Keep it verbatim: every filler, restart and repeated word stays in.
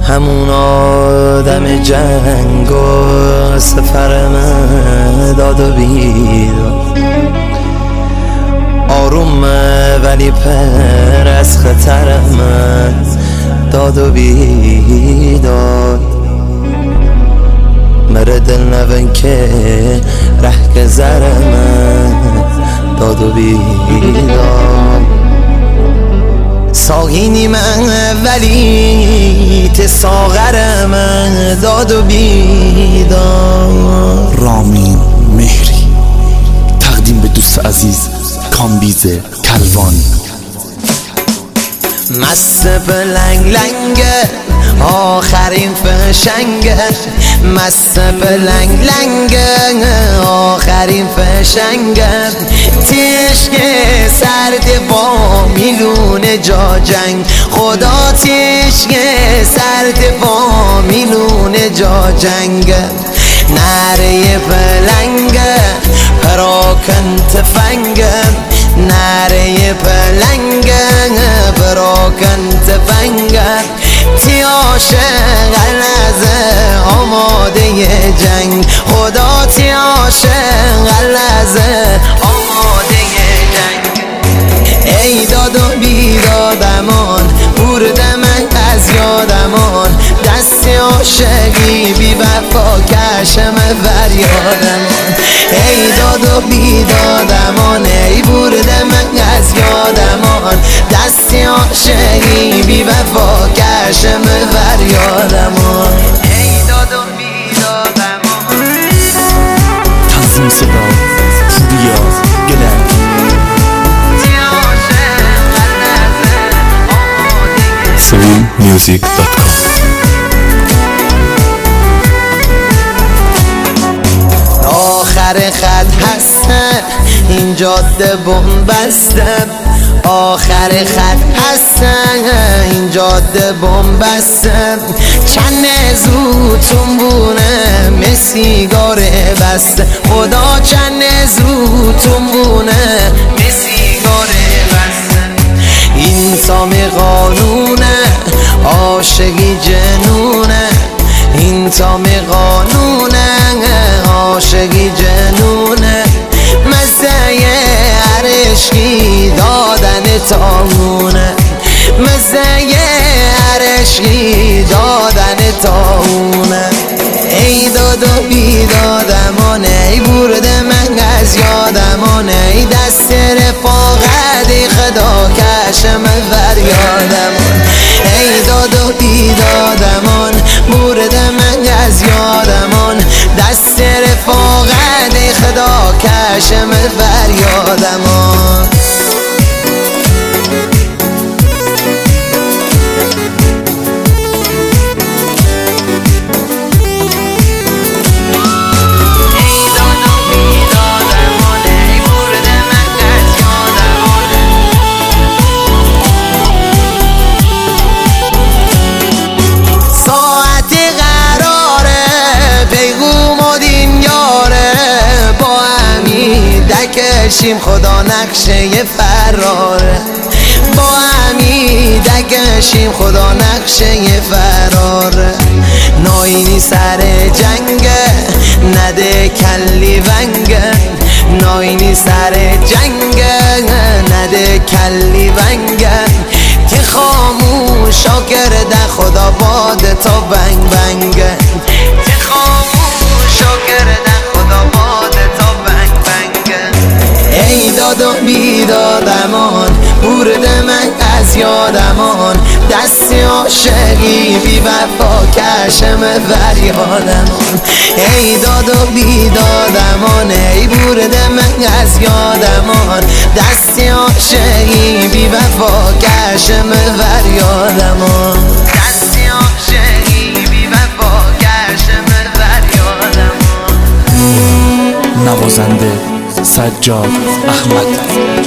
همون آدم جنگ و سفر من داد و بیداد، آرومه ولی پر از خطر من داد و بیداد. مره دل نبن که ره که زر من داد و بیداد. ساقینی من ولی ته ساغر من داد و بیداد. رامین مهری تقدیم به دوست عزیز کامبیز کلوان. مست لنگ لنگه آخرین فشنگه، مست لنگ لنگه آخرین فشنگه. تشک سرد با میلون جا جنگ، خدا تشک سرد با میلون جا جنگ. نره پلنگه پراکن تفنگه، نره پلنگه پراکن تفنگه. تیاشه غلزه آماده جنگ، خدا تیاشه غلزه آماده جنگ. ای داد و بیدادمان برده من از یادمان، دست عاشقی بی وفا کشم فریادمان. ای داد و بیدادمان ای برده من از یادمان، دست عاشقی بی وفا کشم فریادمان. ای داد و بیدادمان. تنظیم صدا پوریا گلک. سوین میوزیک دات کام. آخر خط هستم این جاده بنبسته، آخر خط هستم این جاده بنبسته. چند زودتون بونه مسیگار بسته، خدا چند زودتون بونه مسیگار بسته. این تام قانونه عاشقی جنونه، این تام قانونه عاشقی جنونه. مزه عرشقی دادن تامونه، مزه عرشقی دادن تامونه. ای داد و بیدادمان ای برده من از یادمان، ای دست رفاقت ای خدا کشم فریادمان. ای داد و بیدادمان برده من از یادمان، دست رفاقت ای خدا کشم فریادمان. دکشیم خدا نقشه فراره، با همی دکشیم خدا نقشه فراره. ناینی سر جنگه نده کلی ونگه، ناینی سر جنگه نده کلی ونگه. که خاموشا کرده خدا باده تا بنگ بنگه، که خاموشا کرده خدا باده تا بنگ بنگه. ای داد و بیدادمان برده من از یادمان، دست عاشقی بی وفا کشم فریادمان. ای داد و بیدادمان ای برده من از یادمان، دست عاشقی بی وفا کشم فریادمان. دست عاشقی بی وفا کشم فریادمان. نوازنده سجاد احمد.